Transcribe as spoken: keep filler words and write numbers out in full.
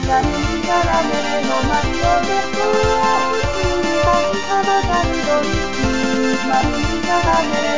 やる気から目の前をでこう、舞い羽ばたるドリーム、舞いから目